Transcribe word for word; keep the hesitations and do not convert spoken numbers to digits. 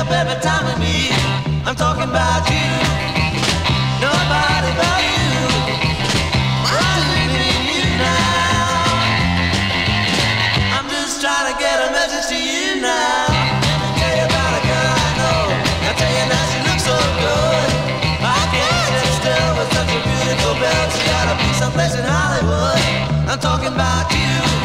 up every time we meet. I'm talking about you, nobody but you. What's between you now? I'm just trying to get a message to you now. Let me tell you about a girl I know. I tell you now she looks so good. I can't sit still with such a beautiful belle. She gotta be someplace in Hollywood. I'm talking about you.